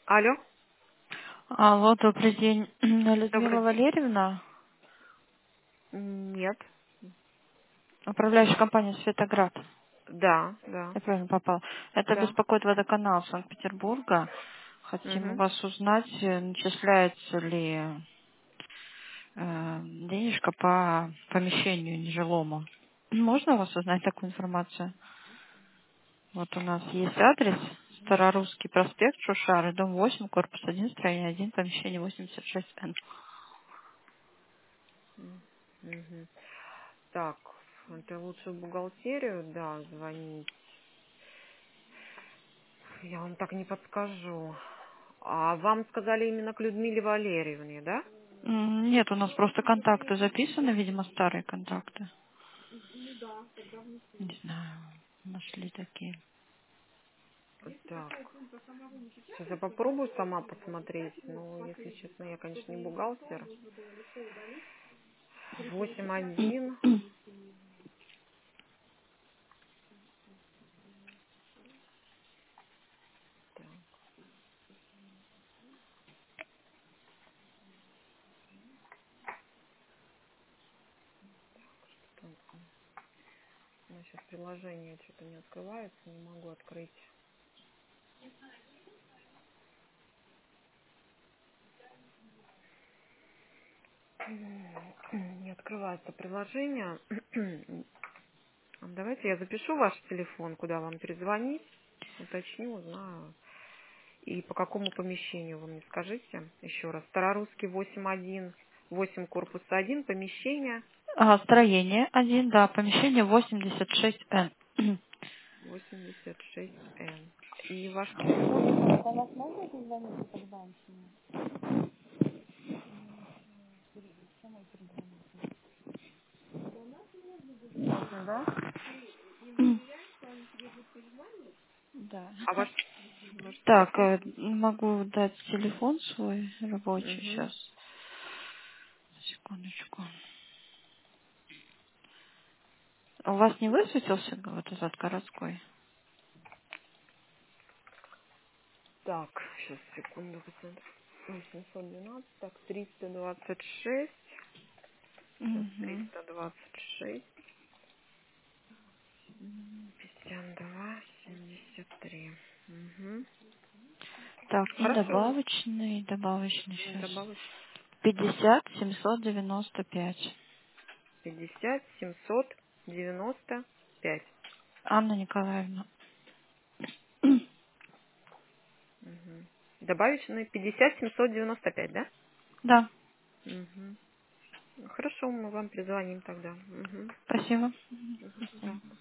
Алло, Алло, добрый день. добрый Людмила день. Валерьевна, Нет. управляющая компания «Светоград». Да, да, Я правильно попала. Это да. беспокоит водоканал Санкт-Петербурга. Хотим у Угу. вас узнать, начисляется ли денежка по помещению нежилому. Можно у вас узнать такую информацию? Вот у нас есть адрес. Старорусский проспект, Шушары, дом 8, корпус 1, строение 1, помещение 86Н. Угу. Так, это лучше в бухгалтерию, да, звонить. Я вам так не подскажу. А вам сказали именно к Людмиле Валерьевне, да? Нет, у нас просто контакты записаны, видимо, старые контакты. Не знаю, нашли такие. Так, сейчас я попробую сама посмотреть. Но, если честно, я, конечно, не бухгалтер. 8-1. Так, там, у меня сейчас приложение что-то не открывается, не могу открыть. Не открывается приложение. Давайте я запишу ваш телефон, куда вам перезвонить, уточню, узнаю. И по какому помещению вы мне скажите еще раз. Старорусский 8-1, 8 корпус 1, помещение Строение 1, да, помещение 86Н. 86Н. И ваш телефон? Можно, да? Да. А ваш Так, телефон? могу дать телефон свой рабочий Угу. сейчас. Секундочку. У вас не высветился вот этот городской? Так, сейчас, секунду, посмотрю. 812, так, 326. Сейчас Угу. 326. 52-73. Угу. Так, и Хорошо. добавочный сейчас. Добавочка. 50 795. 50-795. Анна Николаевна. Угу. Добавочные 50-795, да? Да, Угу. Хорошо, мы вам перезвоним тогда. Угу. спасибо. Угу. Да.